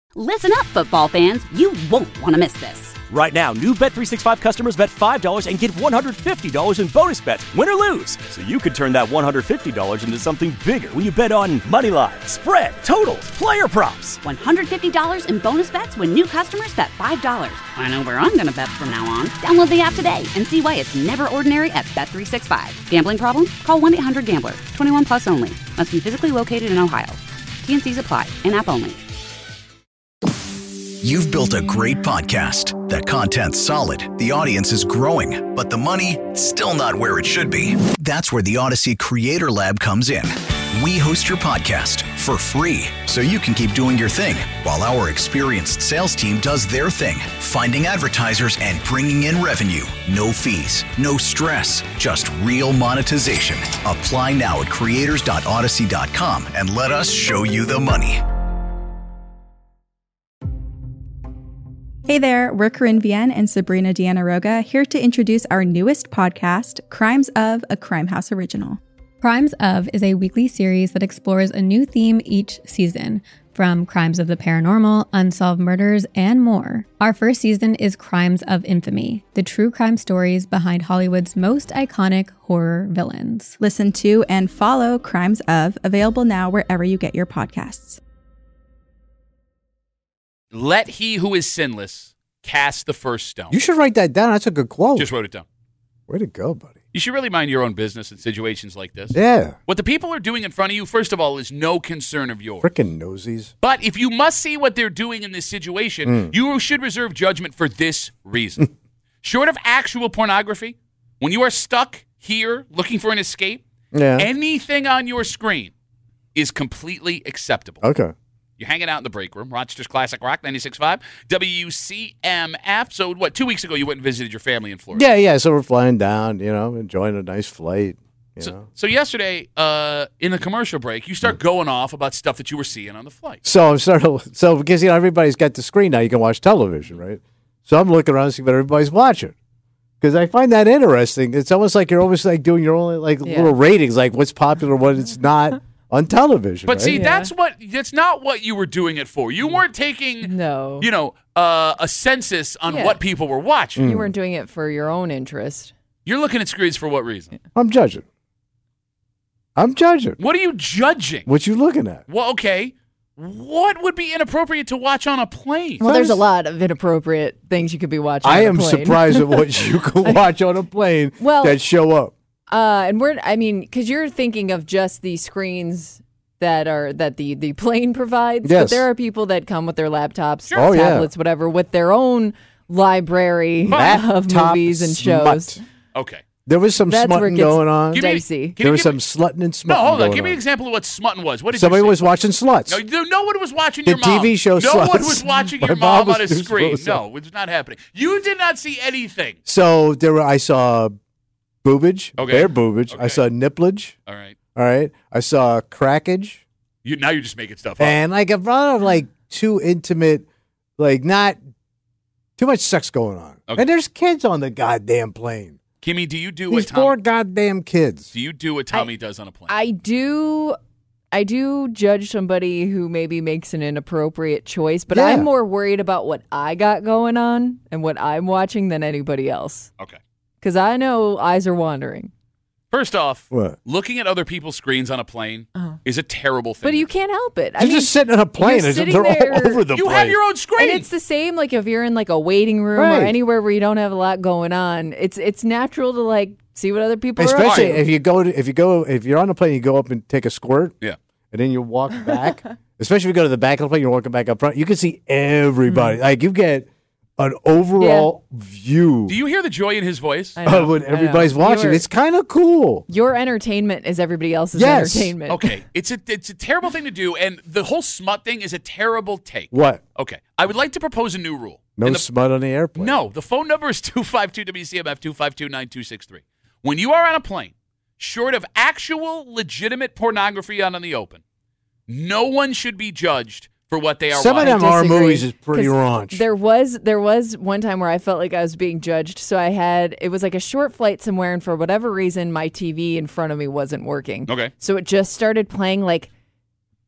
Listen up, football fans. You won't want to miss this. Right now, new Bet365 customers bet $5 and get $150 in bonus bets, win or lose. So you could turn that $150 into something bigger when you bet on money line, spread, totals, player props. $150 in bonus bets when new customers bet $5. I know where I'm going to bet from now on. Download the app today and see why it's never ordinary at Bet365. Gambling problem? Call 1-800-GAMBLER. 21 plus only. Must be physically located in Ohio. T&Cs apply. In-app only. You've built a great podcast. The content's solid, the audience is growing, but the money, still not where it should be. That's where the Odyssey Creator Lab comes in. We host your podcast for free, so you can keep doing your thing, while our experienced sales team does their thing, finding advertisers and bringing in revenue. No fees, no stress, just real monetization. Apply now at creators.odyssey.com and let us show you the money. Hey there, we're Corinne Vienne and Sabrina Deanna Roga here to introduce our newest podcast, Crimes of, a Crime House original. Crimes of is a weekly series that explores a new theme each season, from crimes of the paranormal, unsolved murders, and more. Our first season is Crimes of Infamy, the true crime stories behind Hollywood's most iconic horror villains. Listen to and follow Crimes of, available now wherever you get your podcasts. Let he who is sinless cast the first stone. You should write that down. That's a good quote. Just wrote it down. Way to go, buddy. You should really mind your own business in situations like this. Yeah. What the people are doing in front of you, first of all, is no concern of yours. Frickin' nosies. But if you must see what they're doing in this situation, you should reserve judgment for this reason. Short of actual pornography, when you are stuck here looking for an escape, anything on your screen is completely acceptable. Okay. You're hanging out in the break room, Rochester's Classic Rock, 96.5, WCMF. So, 2 weeks ago you went and visited your family in Florida? Yeah. So we're flying down, enjoying a nice flight. So yesterday, in the commercial break, you start going off about stuff that you were seeing on the flight. So because, everybody's got the screen now, you can watch television, right? So I'm looking around and seeing what everybody's watching. Because I find that interesting. It's almost like you're almost like doing your own little ratings, like what's popular, what it's not. On television, but right? see, that's not what you were doing it for. You weren't taking, a census on what people were watching. You weren't doing it for your own interest. You're looking at screens for what reason? I'm judging. What are you judging? What you looking at? Well, okay. What would be inappropriate to watch on a plane? Well, there's a lot of inappropriate things you could be watching. I on a plane. am surprised at what you can watch on a plane that show up. Because you're thinking of just the screens that the plane provides. Yes. But there are people that come with their laptops, tablets, whatever, with their own library of movies and shows. Okay. There was some smutting going on. Dicey. There was some slutting and smutting. No, hold on. Going Give me on. an example of what smutting was. What did Somebody you say? was watching sluts. No one was watching The your mom. TV show No Sluts. one was watching your My mom mom was on a too screen. slow. No, it's not happening. You did not see anything. So I saw boobage, bare boobage. Okay. I saw nipplage. All right. I saw crackage. Now you're just making stuff up. And a lot of too intimate, not too much sex going on. Okay. And there's kids on the goddamn plane. Kimmy, do you do These poor goddamn kids. Do you do what Tommy does on a plane? I do judge somebody who maybe makes an inappropriate choice, but I'm more worried about what I got going on and what I'm watching than anybody else. Okay. Because I know eyes are wandering. First off, What? looking at other people's screens on a plane is a terrible thing. But you can't help it. You're just sitting on a plane. you're sitting They're there- all over the You place. have your own screen. And it's the same if you're in a waiting room Right. or anywhere where you don't have a lot going on. It's natural to see what other people are up Especially to. if you're on a plane, you go up and take a squirt. Yeah. And then you walk back. Especially if you go to the back of the plane, you're walking back up front. You can see everybody. You get an overall view Do you hear the joy in his voice? of what everybody's watching. You're- It's kind of cool. Your entertainment is everybody else's Yes. entertainment. Okay. It's a terrible thing to do, and the whole smut thing is a terrible take. What? Okay. I would like to propose a new rule. No smut on the airplane. No. The phone number is 252-WCMF, 252-9263. When you are on a plane, short of actual legitimate pornography out in the open, no one should be judged for what they are Some of watching. them are disagree, movies is pretty 'cause raunch. There was one time where I felt like I was being judged. So it was a short flight somewhere, and for whatever reason, my TV in front of me wasn't working. Okay. So it just started playing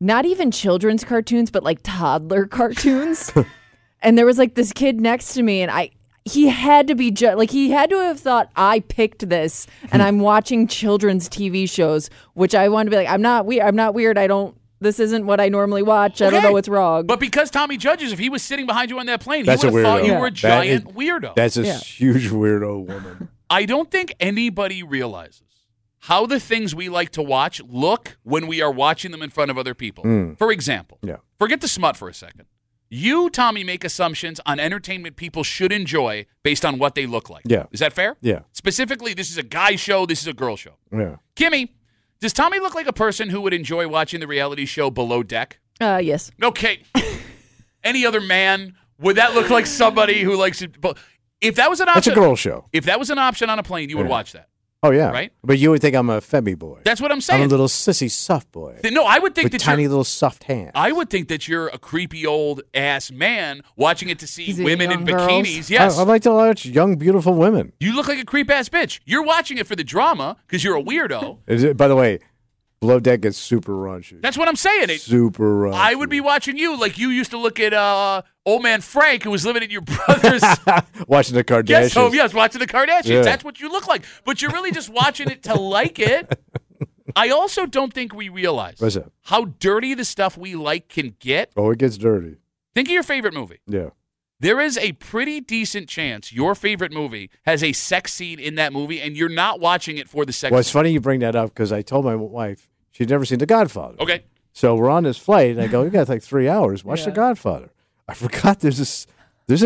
not even children's cartoons, but like toddler cartoons. And there was like this kid next to me, and he had to be he had to have thought I picked this, and I'm watching children's TV shows, which I want to be like, I'm not weird. This isn't what I normally watch. I don't know what's wrong. But because Tommy judges, if he was sitting behind you on that plane, he would have thought you were a giant weirdo. That's a huge weirdo woman. I don't think anybody realizes how the things we like to watch look when we are watching them in front of other people. For example, forget the smut for a second. You, Tommy, make assumptions on entertainment people should enjoy based on what they look like. Yeah. Is that fair? Yeah. Specifically, this is a guy show, this is a girl show. Yeah. Kimmy, does Tommy look like a person who would enjoy watching the reality show Below Deck? Yes. Okay. Any other man, would that look like somebody who likes it? If that was an option. That's a girl show. If that was an option on a plane, you would watch that. Oh, yeah. Right? But you would think I'm a femi boy. That's what I'm saying. I'm a little sissy soft boy. No, I would think with that tiny little soft hands. I would think that you're a creepy old ass man watching it to see women in girls? bikinis. Yes. I like to watch young, beautiful women. You look like a creep ass bitch. You're watching it for the drama because you're a weirdo. By the way, Below Deck gets super raunchy. That's what I'm saying. Super raunchy. I would be watching you like you used to look at old man Frank, who was living in your brother's watching the Kardashians. guest home. Yes, watching the Kardashians. Yeah. That's what you look like. But you're really just watching it to like it. I also don't think we realize how dirty the stuff we like can get. Oh, it gets dirty. Think of your favorite movie. Yeah. There is a pretty decent chance your favorite movie has a sex scene in that movie, and you're not watching it for the sex Well, it's scene. funny you bring that up because I told my wife she'd never seen The Godfather. Okay. So we're on this flight, and I go, "You got like 3 hours. Watch The Godfather." I forgot there's two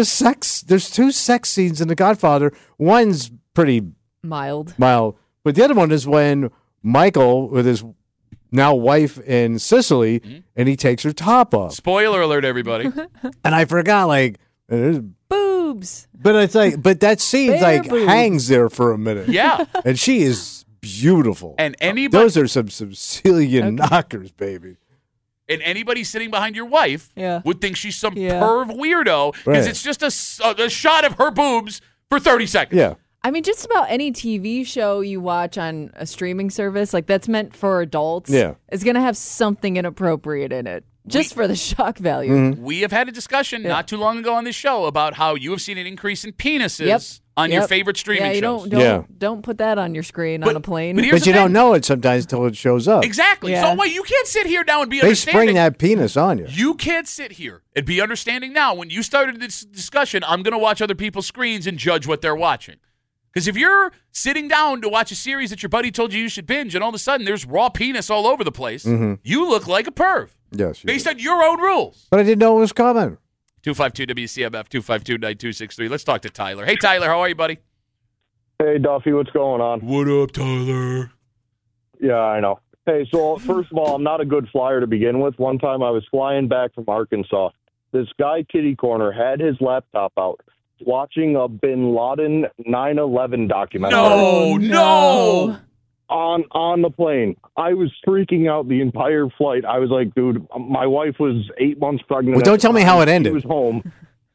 sex scenes in The Godfather. One's pretty mild, but the other one is when Michael with his now wife in Sicily, and he takes her top off. Spoiler alert, everybody. And I forgot, like, there's boobs. But it's like, that scene Bare boobs. hangs there for a minute. Yeah. And she is beautiful. And anybody, those are some Sicilian knockers, baby. And anybody sitting behind your wife would think she's some perv weirdo because Right. it's just a shot of her boobs for 30 seconds. Yeah. I mean, just about any TV show you watch on a streaming service, like that's meant for adults, is going to have something inappropriate in it, just for the shock value. We have had a discussion not too long ago on this show about how you have seen an increase in penises on your favorite streaming shows. Don't put that on your screen on a plane. But you don't know it sometimes until it shows up. Exactly. Yeah. So wait, you can't sit here now and be They understanding. spring that penis on you. You can't sit here and be understanding now. When you started this discussion, I'm going to watch other people's screens and judge what they're watching. Because if you're sitting down to watch a series that your buddy told you should binge, and all of a sudden there's raw penis all over the place, you look like a perv. Yes. Based on your own rules. But I didn't know it was coming. 252-WCMF, 252-9263. Let's talk to Tyler. Hey, Tyler, how are you, buddy? Hey, Duffy, what's going on? What up, Tyler? Yeah, I know. Hey, so first of all, I'm not a good flyer to begin with. One time I was flying back from Arkansas. This guy, kitty corner, had his laptop out watching a Bin Laden 9/11 documentary. No. On the plane. I was freaking out the entire flight. I was like, dude, my wife was 8 months pregnant. Well, don't tell me how it ended. She was home.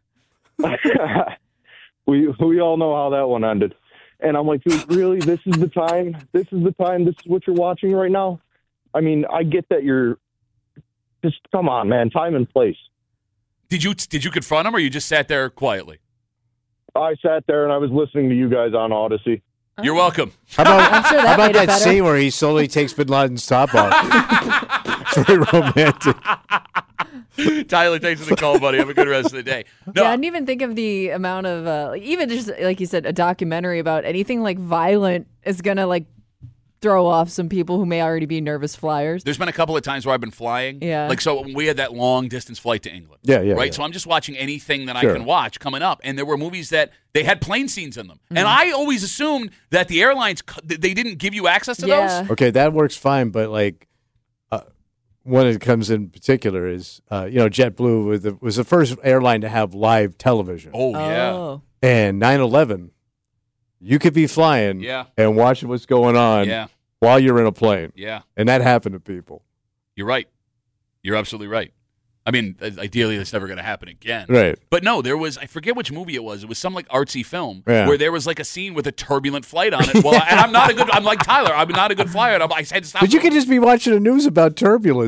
we all know how that one ended. And I'm like, dude, really? This is the time? This is what you're watching right now? I mean, I get that you're just, come on, man, time and place. Did you confront him, or you just sat there quietly? I sat there and I was listening to you guys on Odyssey. You're welcome. How about, I'm sure that how about made it that better. scene where he slowly takes Bin Laden's top off? It's very romantic. Tyler, thanks for the call, buddy. Have a good rest of the day. No, Yeah, I didn't even think of the amount of, even just, like you said, a documentary about anything like violent is going to like throw off some people who may already be nervous flyers. there's been a couple of times where I've been flying. Yeah. Like, so we had that long distance flight to England. Yeah. Right? Yeah. So I'm just watching anything that Sure. I can watch coming up. And there were movies that they had plane scenes in them. And I always assumed that the airlines, they didn't give you access to Yeah. those. Okay, that works fine, but like when it comes in particular is, JetBlue was the first airline to have live television. Oh, yeah. Oh. And 9/11, you could be flying Yeah. and watching what's going on Yeah. while you're in a plane. Yeah. And that happened to people. You're right. You're absolutely right. I mean, ideally, that's never going to happen again. Right. But no, there was, I forget which movie it was. It was some like artsy film Yeah. where there was like a scene with a turbulent flight on it. Well, and I'm like Tyler, I'm not a good flyer. And I had to stop. But you could just be watching the news about turbulence.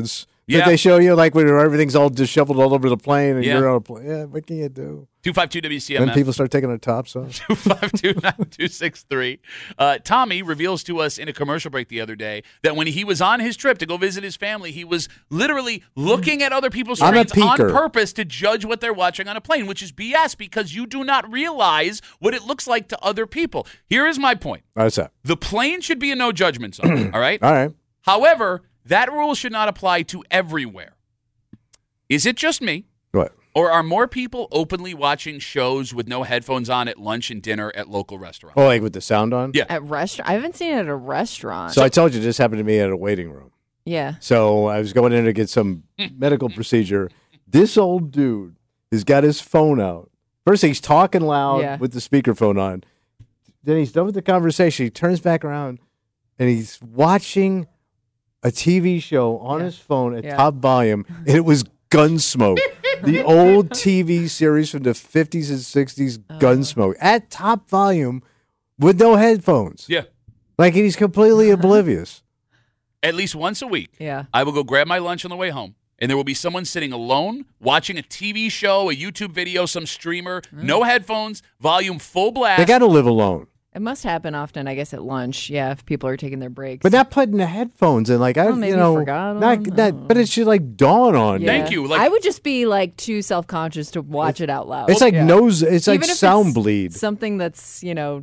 Yeah. Did they show you like when everything's all disheveled all over the plane and Yeah. you're on a plane? Yeah, what can you do? 252 When WCMF. people start taking their tops off. 252-9263. Tommy reveals to us in a commercial break the other day that when he was on his trip to go visit his family, he was literally looking at other people's I'm a screens on peeker. purpose to judge what they're watching on a plane, which is BS because you do not realize what it looks like to other people. Here is my point. What's that? The plane should be a no judgment zone, all right? All right. However, that rule should not apply to everywhere. Is it just me? What? Or are more people openly watching shows with no headphones on at lunch and dinner at local restaurants? Oh, like with the sound on? Yeah. At restaurant, I haven't seen it at a restaurant. So I told you this happened to me at a waiting room. yeah. So I was going in to get some medical procedure. This old dude has got his phone out. First, he's talking loud Yeah. with the speakerphone on. Then he's done with the conversation. He turns back around and he's watching a TV show on his phone at top volume, and it was Gunsmoke, the old TV series from the 50s and 60s, Gunsmoke, at top volume with no headphones. Yeah. Like he's completely oblivious. At least once a week, Yeah. I will go grab my lunch on the way home, and there will be someone sitting alone watching a TV show, a YouTube video, some streamer, no headphones, volume full blast. They got to live alone. It must happen often, I guess, at lunch. Yeah, if people are taking their breaks. But not putting the headphones in, like Well, maybe you know, forgot but it should like dawn on you. Thank you. Like, I would just be like too self-conscious to watch it out loud. It's like nose. It's like Even if sound it's bleed. Something that's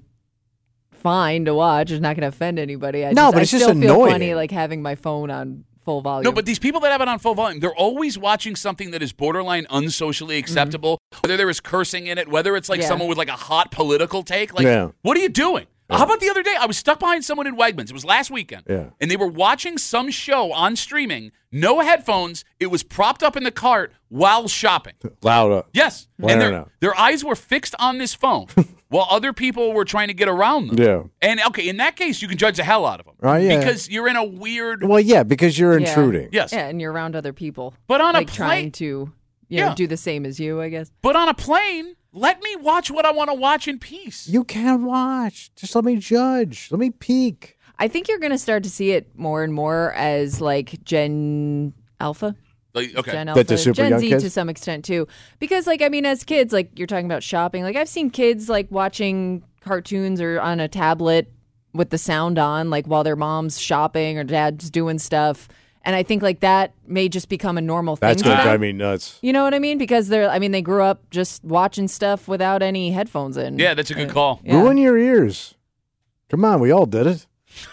fine to watch. It's not going to offend anybody. No, but it's just still feel annoying. funny like having my phone on full volume. no, but these people that have it on full volume, they're always watching something that is borderline unsocially acceptable, whether there is cursing in it, whether it's like Yeah. someone with like a hot political take. Like, Yeah. what are you doing? How about the other day? I was stuck behind someone in Wegmans. It was last weekend. Yeah. And they were watching some show on streaming, no headphones. It was propped up in the cart while shopping. Loud up. Yes. Well, And I don't know. their eyes were fixed on this phone while other people were trying to get around them. Yeah. And, okay, in that case, you can judge the hell out of them. Oh, yeah. Because you're in a weird. Well, yeah, because you're Yeah. intruding. Yes. Yeah, and you're around other people. But on like a trying plane. to Yeah. do the same as you, I guess. But on a plane, let me watch what I want to watch in peace. You can't watch. Just let me judge. Let me peek. I think you're going to start to see it more and more as like Gen Alpha. Like, okay. Gen That Alpha, the super Gen young Z kids? to some extent too. Because like, I mean, as kids, like you're talking about shopping, like I've seen kids like watching cartoons or on a tablet with the sound on, like while their mom's shopping or dad's doing stuff. And I think like that may just become a normal thing. That's for going to them. drive me nuts. You know what I mean? Because they grew up just watching stuff without any headphones in. Yeah, that's a good call. Yeah. Ruin your ears. Come on, we all did it.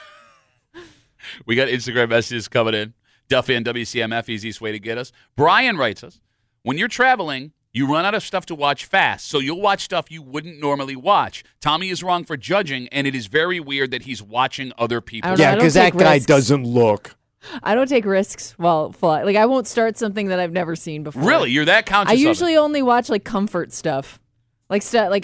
We got Instagram messages coming in. Duffy and WCMF, easiest way to get us. Brian writes us, when you're traveling, you run out of stuff to watch fast, so you'll watch stuff you wouldn't normally watch. Tommy is wrong for judging, and it is very weird that he's watching other people. I don't know, Yeah, I don't because that take guy risks. doesn't look. I don't take risks while flying. Like I won't start something that I've never seen before. Really? You're that conscious I of it? usually only watch like comfort stuff, like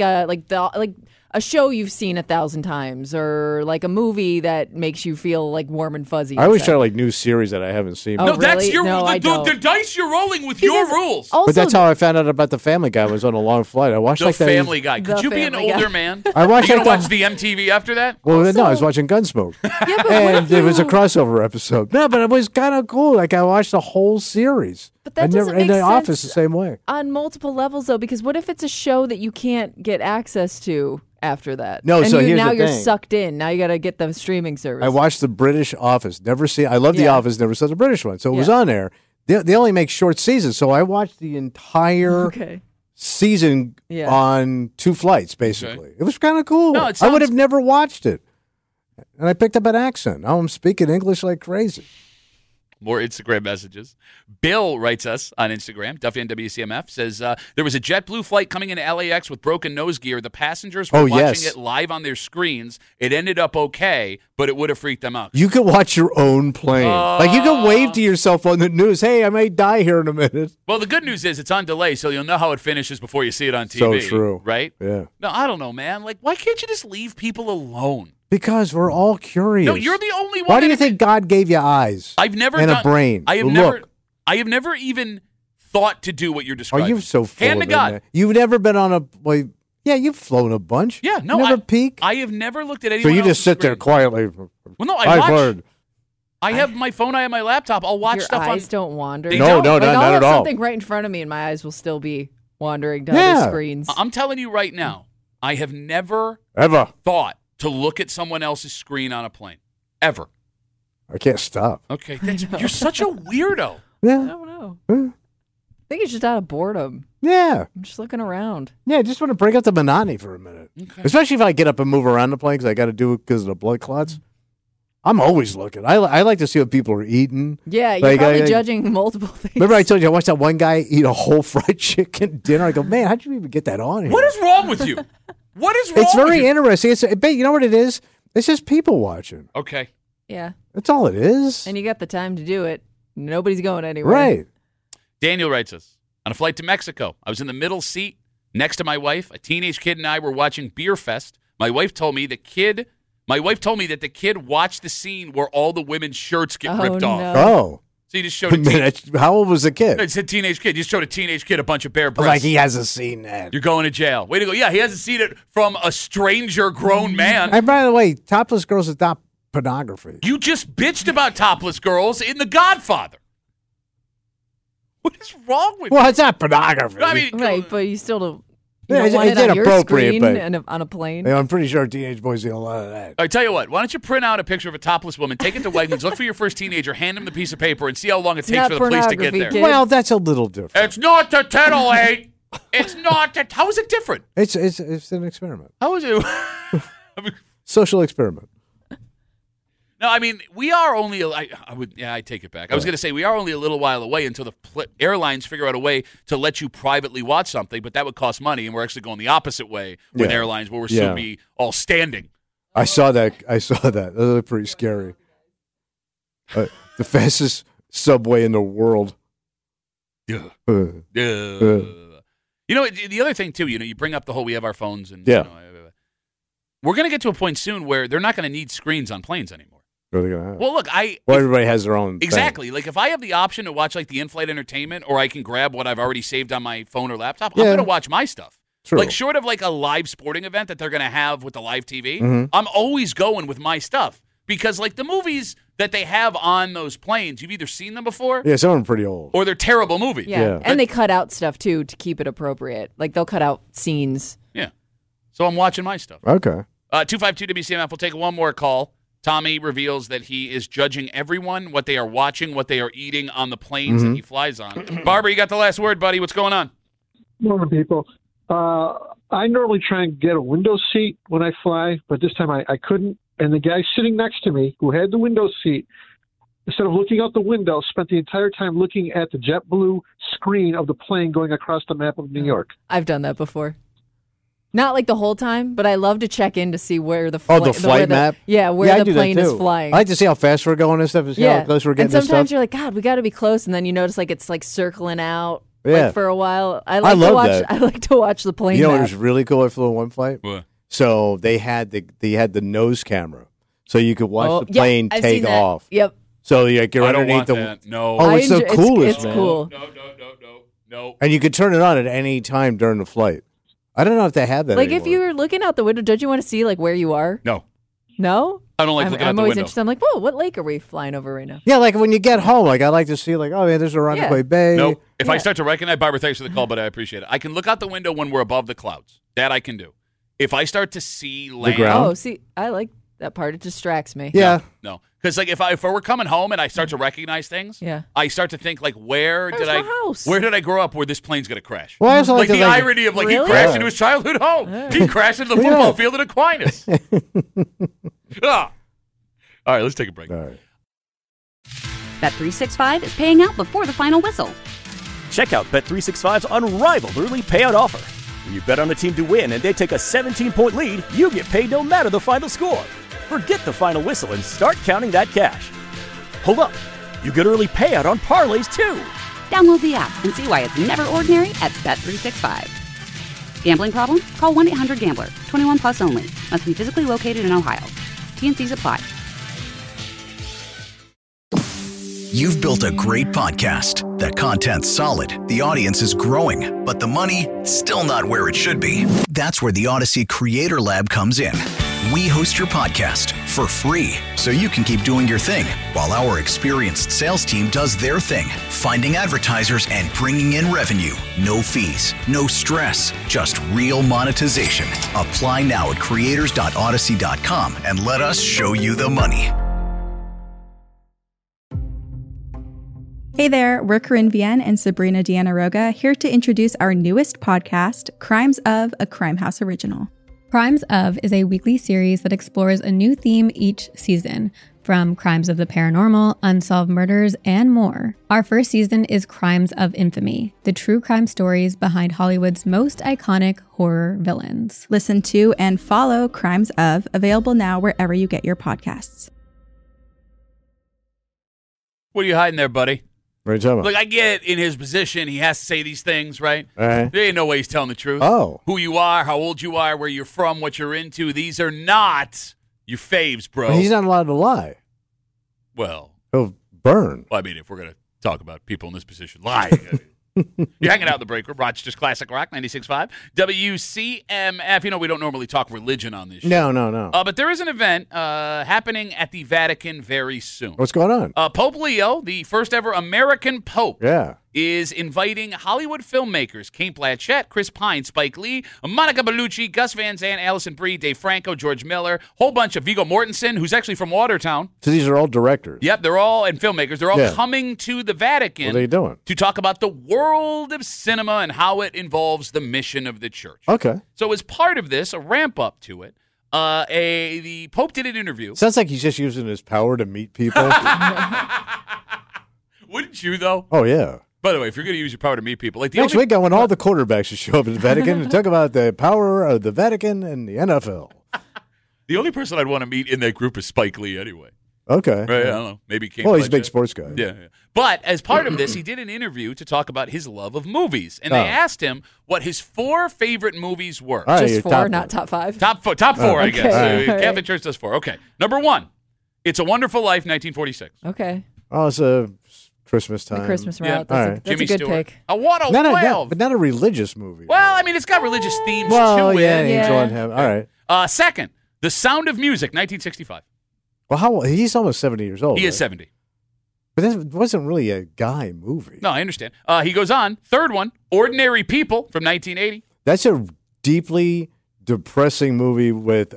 a show you've seen 1,000 times, or like a movie that makes you feel like warm and fuzzy. I always inside. try like new series that I haven't seen. Oh, No, that's really? your No, I the don't. dice you're rolling with your Because rules. Also, But that's how I found out about the Family Guy. I was on a long flight. I watched The like that. Family Guy. Could The you be an Family Guy. older man? I watched You like gonna that. watch the MTV after that? Well, no, I was Also- watching Gunsmoke, yeah, but what and if it was a you- crossover episode. No, but it was kind of cool. Like I watched the whole series. But that I never doesn't in make the office sense. the same way. on multiple levels though, because what if it's a show that you can't get access to after that? No, and so here's now the you're thing. sucked in. Now you got to get the streaming service. I watched the British Office. Never see. I love the Yeah. Office. Never saw the British one. So it was Yeah. on there. They only make short seasons, so I watched the entire Okay. season Yeah. on 2 flights. Basically, it was kind of cool. No, it I would sounds- have never watched it, and I picked up an accent. Now I'm speaking English like crazy. More Instagram messages. Bill writes us on Instagram. Duffy and WCMF says there was a JetBlue flight coming into LAX with broken nose gear. The passengers were watching yes. it live on their screens. It ended up okay, but it would have freaked them out. You could watch your own plane. Like you could wave to yourself on the news. Hey, I may die here in a minute. Well, the good news is it's on delay, so you'll know how it finishes before you see it on So TV. true. Right? Yeah. No, I don't know, man. Like, why can't you just leave people alone? Because we're all curious. No, you're the only one. Why do that you think God gave you eyes? I've never and done, a brain? I have Look. never even thought to do what you're Are describing. you so full Hand of to it, God. man. You've never been on a well, yeah, you've flown a bunch. Yeah, no, never I peek. I have never looked at So anyone you else's just sit there screen. quietly. Well, no, I I've watch. heard. I have my phone, I have my laptop. I'll watch Your stuff on. Your eyes don't wander. No, not at all. Something right in front of me, and my eyes will still be wandering to other screens. I'm telling you right now, I have never Ever. thought to look at someone else's screen on a plane. Ever. I can't stop. Okay, you're such a weirdo. I Yeah. don't know. I think it's just out of boredom. Yeah. I'm just looking around. Yeah, I just want to break up the monotony for a minute. Okay. Especially if I get up and move around the plane because I got to do it because of the blood clots. I'm always looking. I like to see what people are eating. Yeah, you're Like, probably judging multiple things. Remember I told you I watched that one guy eat a whole fried chicken dinner? I go, man, how'd you even get that on here? What is wrong with you? What is wrong It's with very you? interesting. But you know what it is? It's just people watching. Okay. Yeah. That's all it is. And you got the time to do it. Nobody's going anywhere. Right. Daniel writes us, on a flight to Mexico, I was in the middle seat next to my wife. A teenage kid and I were watching Beer Fest. My wife told me that the kid watched the scene where all the women's shirts get ripped off. No. Oh. So you just showed a How old was the kid? it's a teenage kid. You just showed a teenage kid a bunch of bare breasts. Like he hasn't seen that. You're going to jail. Way to go. Yeah, he hasn't seen it from a stranger grown man. And by the way, topless girls is not pornography. You just bitched about topless girls in The Godfather. What is wrong with Well, it's not pornography. you? I mean, Right, but you still don't, Yeah, don't want it's it on your inappropriate, screen but- and on a plane. I'm pretty sure teenage boys do a lot of that. I tell you what, why don't you print out a picture of a topless woman, take it to Wegmans, look for your first teenager, hand him the piece of paper, and see how long it takes Not for the police to get pornography, there. kid. Well, that's a little different. It's not to titillate. It's not to. How is it different? It's an experiment. How is it? Social experiment. No, I mean, we are only, I take it back. I was going to say we are only a little while away until the airlines figure out a way to let you privately watch something, but that would cost money, and we're actually going the opposite way with airlines where we're soon be all standing. I saw that. That was pretty scary. The fastest subway in the world. Yeah. You know, the other thing, too, you bring up the whole we have our phones. And we're going to get to a point soon where they're not going to need screens on planes anymore. What are they gonna have? Well, look, everybody has their own exactly. Like if I have the option to watch like the in-flight entertainment, or I can grab what I've already saved on my phone or laptop, I'm going to watch my stuff. True. Like short of like a live sporting event that they're going to have with the live TV, I'm always going with my stuff because like the movies that they have on those planes, you've either seen them before, some of them are pretty old, or they're terrible movies. Yeah. And they cut out stuff too to keep it appropriate. Like they'll cut out scenes. Yeah. So I'm watching my stuff. Okay. 252 WCMF. We'll take one more call. Tommy reveals that he is judging everyone, what they are watching, what they are eating on the planes that he flies on. Barbara, you got the last word, buddy. What's going on? Morning, people. I normally try and get a window seat when I fly, but this time I couldn't. And the guy sitting next to me who had the window seat, instead of looking out the window, spent the entire time looking at the JetBlue screen of the plane going across the map of New York. I've done that before. Not like the whole time, but I love to check in to see where the the flight map? Yeah, where the plane is flying. I like to see how fast we're going and stuff. See how close we're getting and sometimes to stuff. you're like, God, we got to be close, and then you notice like it's like circling out Yeah. like for a while. I love to watch. that. I like to watch the plane. You know what map. was really cool? I flew on one flight. What? So they had the nose camera, so you could watch the yeah, plane I've take seen that. off. Yep. So you're I don't underneath want the. that. No. Oh, it's the coolest, It's man. cool. No. And you could turn it on at any time during the flight. I don't know if they have that. Like anymore. if you were looking out the window, don't you want to see like where you are? No. No. I don't like looking out I'm the always window. interested. I'm like, whoa, what lake are we flying over right now? Yeah, like when you get home, like I like to see, like, oh man, there's a Rockaway Bay. No. If I start to recognize, Barbara, thanks for the call, but I appreciate it. I can look out the window when we're above the clouds. That I can do. If I start to see land, ground? Oh, see, I like that part. It distracts me. Yeah. No, because like if we're coming home and I start to recognize things, I start to think like where Where's my house? did I grow up where this plane's gonna crash? Well, I also like like the to, like- irony of like Really? he crashed Yeah. into his childhood home. He crashed into the football field at Aquinas. Ah. All right, let's take a break. All right. Bet365 is paying out before the final whistle. Check out Bet365's unrivaled early payout offer. When you bet on a team to win and they take a 17-point lead, you get paid no matter the final score. Forget the final whistle and start counting that cash. Hold up. You get early payout on parlays, too. Download the app and see why it's never ordinary at Bet365. Gambling problem? Call 1-800-GAMBLER. 21 plus only. Must be physically located in Ohio. T&Cs apply. You've built a great podcast. That content's solid. The audience is growing, but the money, still not where it should be. That's where the Odyssey Creator Lab comes in. We host your podcast, for free, so you can keep doing your thing while our experienced sales team does their thing, finding advertisers and bringing in revenue. No fees, no stress, just real monetization. Apply now at creators.odyssey.com and let us show you the money. Hey there, we're Corinne Vienne and Sabrina Deanna Roga here to introduce our newest podcast, Crimes of, a Crime House original. Crimes of is a weekly series that explores a new theme each season, from crimes of the paranormal, unsolved murders, and more. Our first season is Crimes of Infamy, the true crime stories behind Hollywood's most iconic horror villains. Listen to and follow Crimes of, available now wherever you get your podcasts. What are you hiding there, buddy? What are you talking about? Look, I get in his position, he has to say these things, right? All right. There ain't no way he's telling the truth. Oh. Who you are, how old you are, where you're from, what you're into. These are not your faves, bro. Well, he's not allowed to lie. Well. He'll burn. I mean, if we're going to talk about people in this position lying. You're hanging out in the break room. Rochester's Classic Rock, 96.5. WCMF. You know, we don't normally talk religion on this show. No. But there is an event happening at the Vatican very soon. What's going on? Pope Leo, the first ever American Pope, is inviting Hollywood filmmakers Kate Blanchett, Chris Pine, Spike Lee, Monica Bellucci, Gus Van Sant, Allison Brie, Dave Franco, George Miller, whole bunch of Viggo Mortensen, who's actually from Watertown. So these are all directors. Yep, they're all, and filmmakers. They're all coming to the Vatican. What are they doing? To talk about the world of cinema and how it involves the mission of the church. Okay. So as part of this, a ramp up to it, the Pope did an interview. Sounds like he's just using his power to meet people. Wouldn't you, though? Oh, yeah. By the way, if you're going to use your power to meet people, like the next week I want all the quarterbacks to show up at the Vatican and talk about the power of the Vatican and the NFL. The only person I'd want to meet in that group is Spike Lee anyway. Okay. Right, I don't know. Maybe Kate Well, he's a Blanchett. big sports guy. Yeah. But as part of this, he did an interview to talk about his love of movies. And they asked him what his 4 favorite movies were. All right, Just 4, not top 5? Top 4, I guess. Okay. Catholic Church does 4. Okay. Number 1, It's a Wonderful Life, 1946. Okay. Oh, it's a Christmas time. The Christmas route. Yeah. That's Jimmy a good Stewart. pick. What a Not 12. but not a religious movie. Well, I mean, it's got religious themes Well, to yeah, it. Angel in Heaven. All right. Second, The Sound of Music, 1965. Well, he's almost 70 years old. He is right? 70. But that wasn't really a guy movie. No, I understand. He goes on. Third one, Ordinary People from 1980. That's a deeply depressing movie with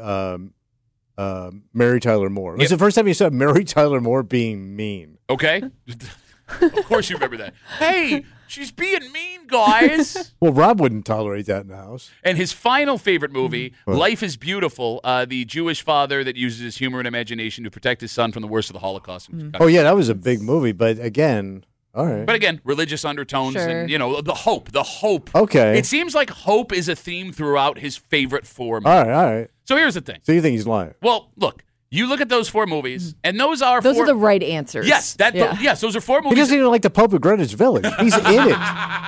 Mary Tyler Moore. It was the first time you saw Mary Tyler Moore being mean. Okay. Of course you remember that. Hey, she's being mean, guys. Well, Rob wouldn't tolerate that in the house. And his final favorite movie, Life is Beautiful, the Jewish father that uses his humor and imagination to protect his son from the worst of the Holocaust. Oh, yeah, that was a big movie. But again, all right. But again, religious undertones and, you know, the hope. Okay. It seems like hope is a theme throughout his favorite 4 movies. All right. So here's the thing. So you think he's lying? Well, look, you look at those 4 movies, and those are Those are the right answers. Yes, yes, those are 4 movies. He doesn't even like the Pope of Greenwich Village. He's in it.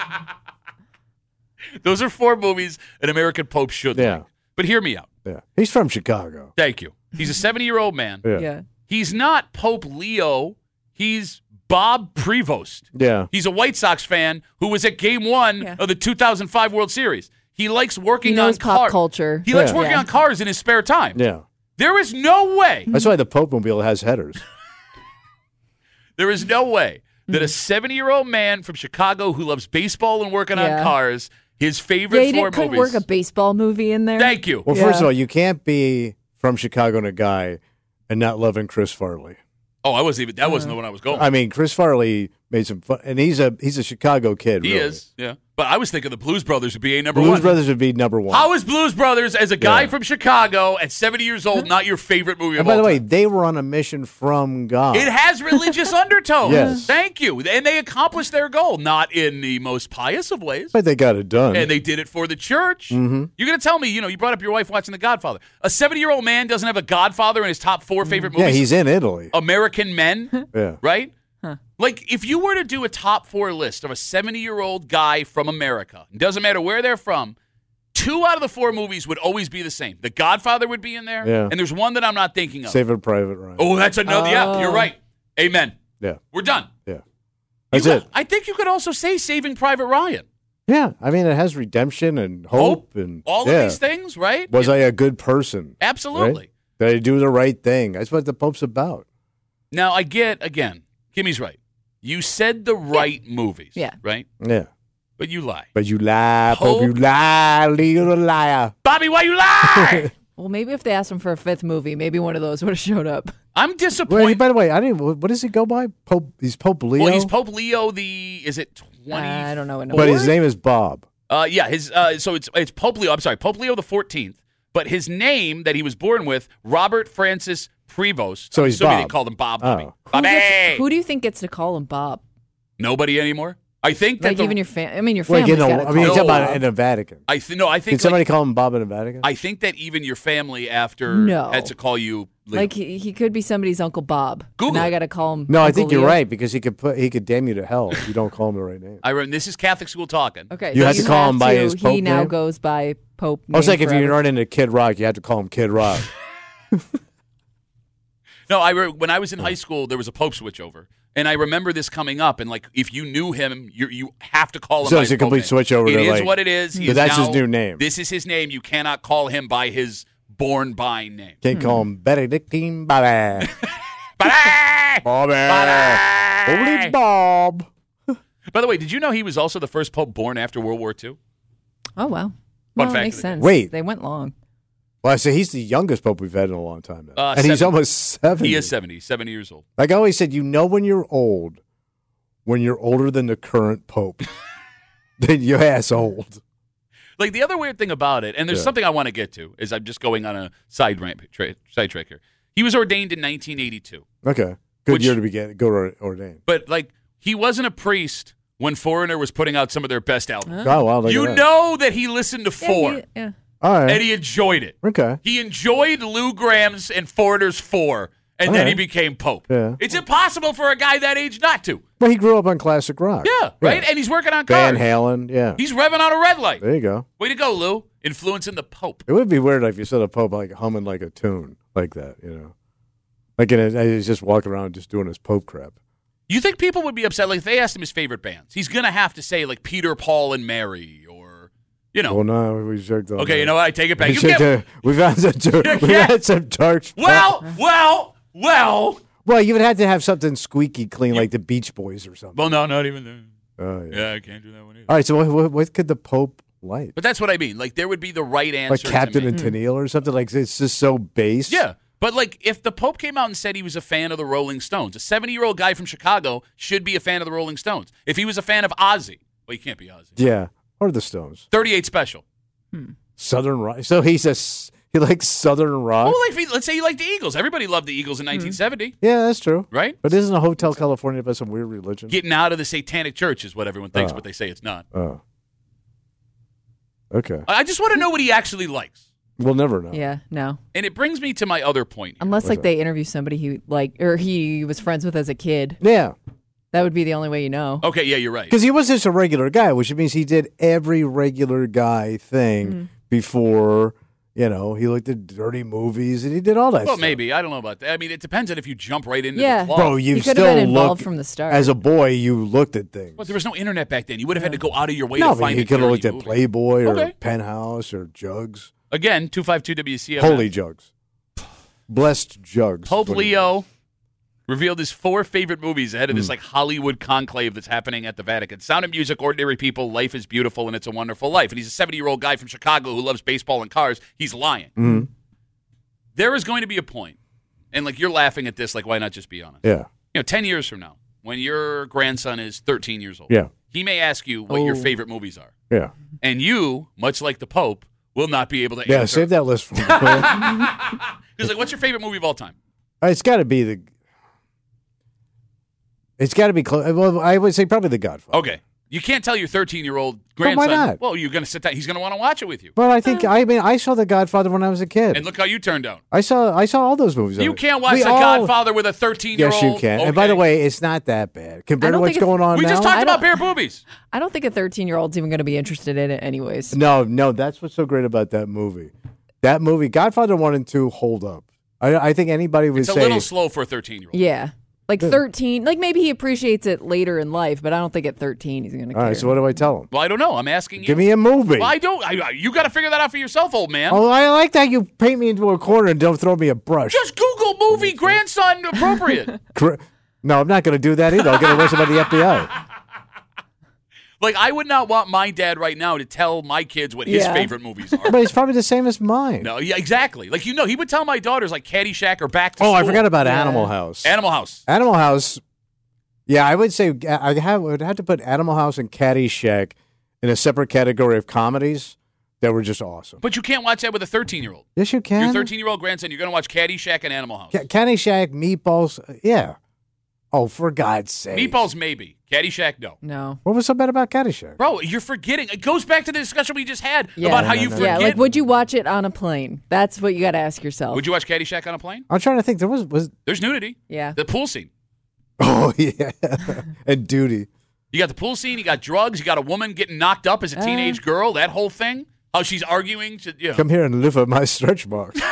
Those are 4 movies an American Pope should like. But hear me out. Yeah. He's from Chicago. Thank you. He's a 70-year-old man. Yeah. He's not Pope Leo. He's Bob Prevost. Yeah. He's a White Sox fan who was at Game 1 of the 2005 World Series. He likes working on pop culture. He likes working on cars in his spare time. Yeah. There is no way. That's why the Pope Mobile has headers. There is no way that a 70-year-old man from Chicago who loves baseball and working on cars, his favorite he 4 couldn't movies. work a baseball movie in there. Thank you. Well, first of all, you can't be from Chicago and a guy and not loving Chris Farley. Oh, that wasn't the one I was going. I mean, Chris Farley made some fun, and he's a Chicago kid. He really. is, yeah. But I was thinking the Blues Brothers would be number Blues 1. Brothers would be number 1. How is Blues Brothers, as a guy from Chicago at 70 years old, not your favorite movie of And by all the way, time? they were on a mission from God. It has religious undertones. Yes. Thank you. And they accomplished their goal, not in the most pious of ways. But they got it done. And they did it for the church. Mm-hmm. You're going to tell me, you brought up your wife watching The Godfather. A 70-year-old man doesn't have a Godfather in his top 4 favorite movies? Yeah, he's in Italy. American Men, Yeah. right? Like, if you were to do a top 4 list of a 70-year-old guy from America, it doesn't matter where they're from, 2 out of the 4 movies would always be the same. The Godfather would be in there, and there's one that I'm not thinking of. Saving Private Ryan. Oh, that's another. Yeah, you're right. Amen. Yeah. We're done. Yeah. That's it. I think you could also say Saving Private Ryan. Yeah. I mean, it has redemption and hope and all of these things, right? Was I a good person? Absolutely. Right? They do the right thing. That's what the Pope's about. Now, I get, again, Kimmy's right. You said the right movies. Yeah. Right? Yeah. But you lie. But you lie, Pope. You lie, little liar. Bobby, why you lie? Well, maybe if they asked him for a 5th movie, maybe one of those would have showed up. I'm disappointed. Wait, by the way, what does he go by? Pope. He's Pope Leo. Well, he's Pope Leo is it 20? I don't know. But his name is Bob. Yeah, so it's Pope Leo. I'm sorry, Pope Leo the 14th. But his name that he was born with, Robert Francis Prevost. So he's Bob. They called him Bob. Oh. Bobby. Who do you think gets to call him Bob? Nobody anymore. I think that even your family. Your family's got to call you're talking about Bob. in the Vatican. I think. Can somebody call him Bob in the Vatican? I think that even your family had to call you Leo. Like he could be somebody's Uncle Bob. Google now it. I got to call him. No, Uncle I think you're Leo. right because he could damn you to hell if you don't call him the right name. This is Catholic school talking. Okay, You so have to call him by his Pope He now name? goes by Pope. I was name like, if forever. you're not into Kid Rock, you have to call him Kid Rock. No, when I was in high school, there was a Pope switchover. And I remember this coming up, and like if you knew him, you have to call him. So by it's his a complete Pope name. switchover. It to is like, what it is. He but is that's now, his new name. This is his name. You cannot call him by his born by name. Can't call him Benedictine Bobby. Bobby! Bobby! Holy Bob! By the way, did you know he was also the first Pope born after World War II? Oh wow, Fun well, fact makes of the day. sense. Wait. They went long. Well, I say he's the youngest Pope we've had in a long time now. And he's 70. almost 70. He is 70 years old. Like I always said, when you're old, when you're older than the current Pope, then your ass old. Like the other weird thing about it, and there's something I want to get to, is I'm just going on a sidetrack here. He was ordained in 1982. Okay. Good year to go ordained. But like he wasn't a priest when Foreigner was putting out some of their best albums. Oh, wow. You know that he listened to Four. Yeah. All right. And he enjoyed it. Okay. He enjoyed Lou Graham's and Foreigner's Four, and then he became Pope. Yeah. It's impossible for a guy that age not to. Well, he grew up on classic rock. Yeah, right? And he's working on cars. Van Halen, yeah. He's revving on a red light. There you go. Way to go, Lou. Influencing the Pope. It would be weird if you saw the Pope like humming like a tune like that, you know. Like he's just walking around just doing his Pope crap. You think people would be upset? Like if they asked him his favorite bands, he's going to have to say like Peter, Paul, and Mary or, you know. Well, no, we checked on Okay, that. you know what? I take it back. We've had some dark spots. Well. Well, you would have to have something squeaky clean like the Beach Boys or something. Well, no, not even that. Oh, Yeah, I can't do that one either. All right, so what could the Pope like? But that's what I mean. Like there would be the right answer. Like Captain to and me. Tennille or something? Like it's just so base? Yeah. But like if the Pope came out and said he was a fan of the Rolling Stones, a 70-year-old guy from Chicago should be a fan of the Rolling Stones. If he was a fan of Ozzy, well, he can't be Ozzy. Yeah. Or the Stones. 38 Special. Southern rock. So he likes Southern rock? Well, like, let's say you like the Eagles. Everybody loved the Eagles in 1970. Yeah, that's true. Right? But isn't a Hotel California about some weird religion? Getting out of the satanic church is what everyone thinks, but they say it's not. Oh. Okay. I just want to know what he actually likes. We'll never know. Yeah, no. And it brings me to my other point. Unless like they interview somebody he was friends with as a kid. Yeah. That would be the only way you know. Okay, yeah, you're right. Because he was just a regular guy, which means he did every regular guy thing before, he looked at dirty movies and he did all that Well, stuff. maybe. I don't know about that. I mean, it depends on if you jump right into Yeah. the cloth. Bro, you He could still have been involved looked, from the start. as a boy, you looked at things. But there was no internet back then. You would have had to go out of your way No, to but find he a could have dirty looked at movie. Playboy or Okay. Penthouse or Jugs. Again, 252-WCF. Holy Jugs. Blessed Jugs. Pope What do you- Leo revealed his 4 favorite movies ahead of this Hollywood conclave that's happening at the Vatican. Sound of Music, Ordinary People, Life is Beautiful, and It's a Wonderful Life. And he's a 70-year-old guy from Chicago who loves baseball and cars. He's lying. Mm-hmm. There is going to be a point, and like you're laughing at this, like why not just be honest? Yeah. 10 years from now, when your grandson is 13 years old, Yeah. he may ask you what your favorite movies are. Yeah. And you, much like the Pope, will not be able to Yeah, answer. save that list for me. Because like, what's your favorite movie of all time? It's got to be It's got to be close. Well, I would say probably The Godfather. Okay. You can't tell your 13-year-old But why grandson, not? well, you're going to sit down. He's going to want to watch it with you. But I think I saw The Godfather when I was a kid. And look how you turned out. I saw all those movies. You can't watch The Godfather with a 13-year-old. Yes, you can. Okay. And by the way, it's not that bad compared I to don't what's think going on we now. just talked about bare boobies. I don't think a 13-year-old's even going to be interested in it anyways. No, that's what's so great about that movie. That movie, Godfather 1 and 2, hold up. I think anybody would It's say a little slow for a 13-year-old. Yeah. Like 13, like maybe he appreciates it later in life, but I don't think at 13 he's going to care. All right, so what do I tell him? Well, I don't know. I'm asking you. Give me a movie. Well, I don't. You got to figure that out for yourself, old man. Oh, I like that you paint me into a corner and don't throw me a brush. Just Google movie grandson appropriate. No, I'm not going to do that either. I'll get arrested by the FBI. Like, I would not want my dad right now to tell my kids what his favorite movies are. But it's probably the same as mine. No, yeah, exactly. Like, he would tell my daughters, like, Caddyshack or Back to School. Oh, I forgot about Animal House. Animal House. Animal House. Yeah, I would say I would have to put Animal House and Caddyshack in a separate category of comedies that were just awesome. But you can't watch that with a 13-year-old. Yes, you can. Your 13-year-old grandson, you're going to watch Caddyshack and Animal House. Caddyshack, Meatballs, yeah. Oh, for God's sake. Meatballs, maybe. Caddyshack, no. No. What was so bad about Caddyshack? Bro, you're forgetting. It goes back to the discussion we just had about how you forget. Yeah, like, would you watch it on a plane? That's what you got to ask yourself. Would you watch Caddyshack on a plane? I'm trying to think. There's nudity. Yeah. The pool scene. Oh, yeah. And duty. You got the pool scene. You got drugs. You got a woman getting knocked up as a teenage girl. That whole thing. How she's arguing to, Come here and live on my stretch marks.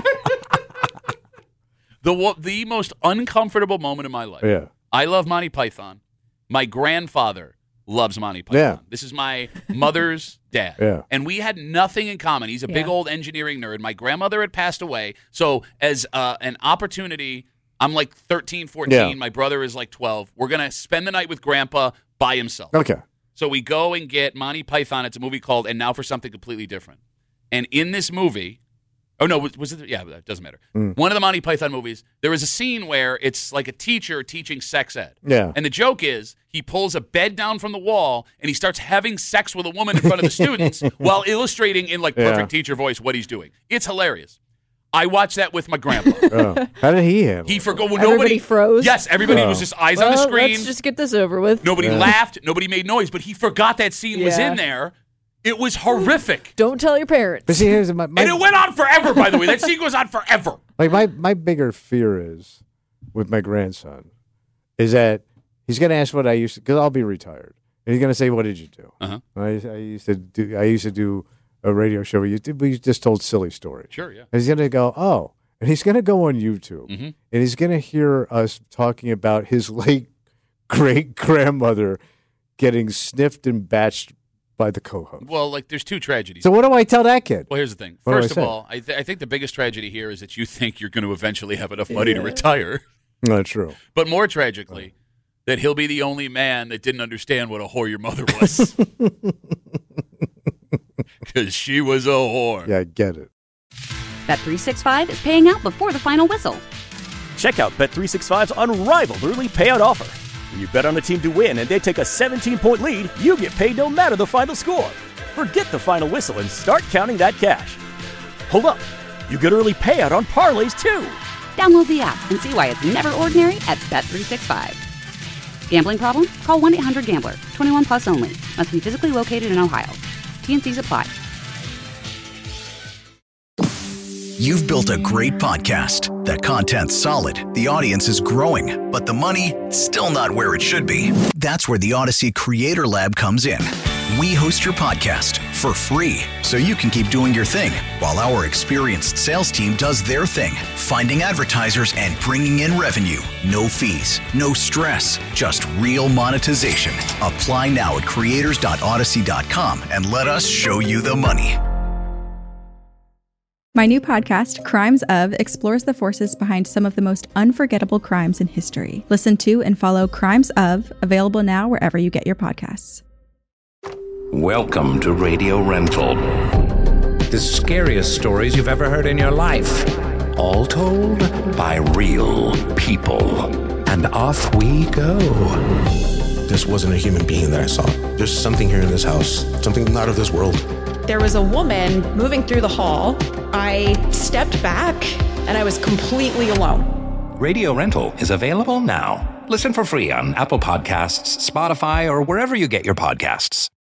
The most uncomfortable moment in my life. Yeah. I love Monty Python. My grandfather loves Monty Python. Yeah. This is my mother's dad. Yeah. And we had nothing in common. He's a big old engineering nerd. My grandmother had passed away. So as an opportunity, I'm like 13, 14. Yeah. My brother is like 12. We're going to spend the night with Grandpa by himself. Okay. So we go and get Monty Python. It's a movie called And Now for Something Completely Different. And in this movie... Oh, no, was it? Yeah, it doesn't matter. One of the Monty Python movies, there was a scene where it's like a teacher teaching sex ed. Yeah. And the joke is he pulls a bed down from the wall and he starts having sex with a woman in front of the students while illustrating in like perfect teacher voice what he's doing. It's hilarious. I watched that with my grandpa. How did he handle it? He forgot. Well, Everybody froze? Yes, everybody was just eyes on the screen. Let's just get this over with. Nobody laughed. Nobody made noise. But he forgot that scene was in there. It was horrific. Don't tell your parents. But see, here's and it went on forever, by the way. That scene goes on forever. Like my bigger fear is with my grandson is that he's going to ask what I used to, because I'll be retired, and he's going to say, "What did you do?" Uh-huh. I used to do a radio show where we just told silly stories. Sure, yeah. And he's going to go, "Oh," and he's going to go on YouTube, and he's going to hear us talking about his late great grandmother getting sniffed and batched by the co-host. Well, like, there's two tragedies. So what do I tell that kid? Well, here's the thing. What do I First of say? all, I think the biggest tragedy here is that you think you're going to eventually have enough money to retire. Not true. But more tragically, that he'll be the only man that didn't understand what a whore your mother was. Because she was a whore. Yeah, I get it. Bet365 is paying out before the final whistle. Check out Bet365's unrivaled early payout offer. When you bet on a team to win and they take a 17-point lead, you get paid no matter the final score. Forget the final whistle and start counting that cash. Hold up. You get early payout on parlays, too. Download the app and see why it's never ordinary at Bet365. Gambling problem? Call 1-800-GAMBLER. 21 plus only. Must be physically located in Ohio. T&Cs apply. You've built a great podcast. That content's solid. The audience is growing. But the money, still not where it should be. That's where the Odyssey Creator Lab comes in. We host your podcast for free, so you can keep doing your thing, while our experienced sales team does their thing, finding advertisers and bringing in revenue. No fees, no stress, just real monetization. Apply now at creators.odyssey.com and let us show you the money. My new podcast, Crimes Of, explores the forces behind some of the most unforgettable crimes in history. Listen to and follow Crimes Of, available now wherever you get your podcasts. Welcome to Radio Rental. The scariest stories you've ever heard in your life. All told by real people. And off we go. This wasn't a human being that I saw. There's something here in this house, something not of this world. There was a woman moving through the hall. I stepped back and I was completely alone. Radio Rental is available now. Listen for free on Apple Podcasts, Spotify, or wherever you get your podcasts.